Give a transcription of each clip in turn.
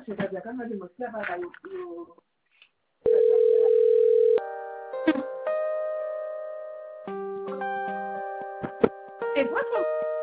C'est votre...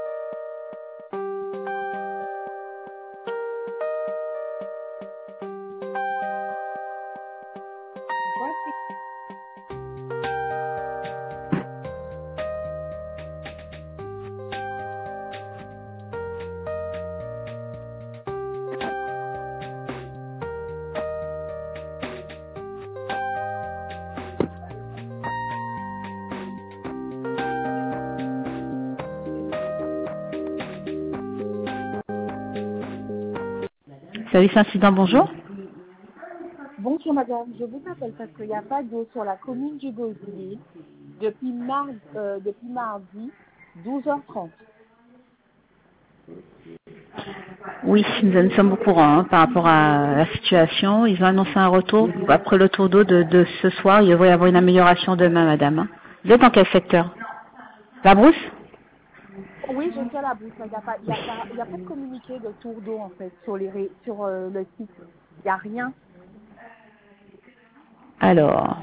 Service incident, bonjour. Bonjour madame, je vous appelle parce qu'il n'y a pas d'eau sur la commune du Gosier depuis mardi 12h30. Oui, nous sommes au courant par rapport à la situation. Ils ont annoncé un retour. Après le tour d'eau de ce soir, il va y avoir une amélioration demain, madame. Vous êtes dans quel secteur? La Brousse? Oui, je suis à la bouche, mais il y a pas de communiqué de tour d'eau en fait sur le site. Il n'y a rien. Alors,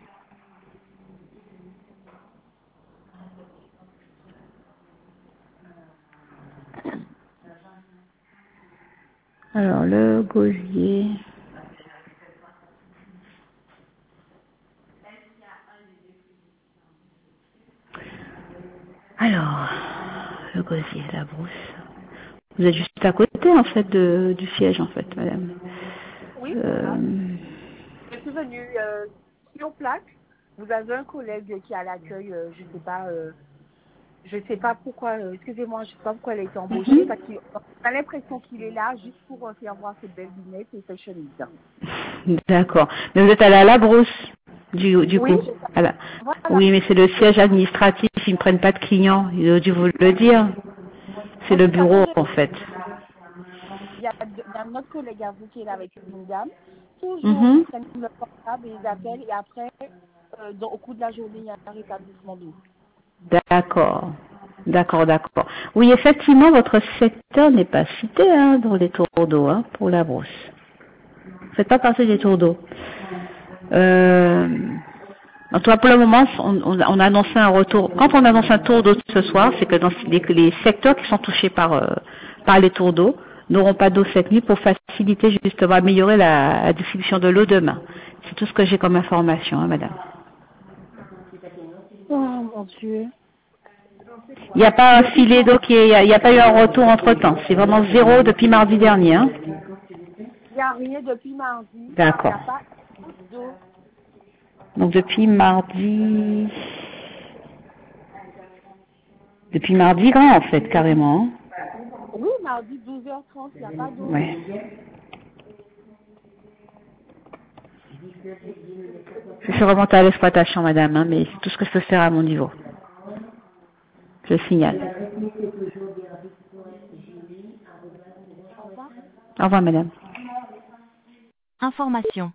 le gosier. Alors, le gosier, la Brousse. Vous êtes juste à côté, en fait, du siège, en fait, madame. Oui, c'est ça. Je suis venue sur place. Vous avez un collègue qui est à l'accueil, je sais pas pourquoi, excusez-moi, je sais pas pourquoi elle a été embauchée, parce qu'on a l'impression qu'il est là juste pour faire voir ses belles lunettes et ses chemises. D'accord. Mais vous êtes allé à la Brousse, du Oui, coup. voilà. Oui, mais c'est le siège administratif, ils ne prennent pas de clients. Ils ont dû vous le dire. C'est Ok, le parce que bureau, en fait. il y a notre collègue à vous qui est là avec une dame. Toujours, ils Mhm. prennent le portable et ils appellent, et après, au cours de la journée, il y a un rétablissement d'eau. D'accord. D'accord. Oui, effectivement, votre secteur n'est pas cité dans les tours d'eau pour la Brousse. Vous ne faites pas partie des tours d'eau. En tout cas, pour le moment, on a annoncé un retour. Quand on annonce un tour d'eau ce soir, c'est que dans les secteurs qui sont touchés par les tours d'eau n'auront pas d'eau cette nuit pour faciliter justement, améliorer la distribution de l'eau demain. C'est tout ce que j'ai comme information, madame. Oh mon Dieu. Il n'y a pas un filet d'eau il n'y a pas eu un retour entre temps. C'est vraiment zéro depuis mardi dernier. Il n'y a rien depuis mardi. Il n'y D'accord. a pas une goutte d'eau. Donc depuis mardi grand en fait, carrément. Oui, mardi 12h30, il n'y a pas d'eau. Ouais. Je suis remontée à l'exploitation, madame, mais c'est tout ce que je peux faire à mon niveau. Je signale. Au revoir. Au revoir, madame. Information.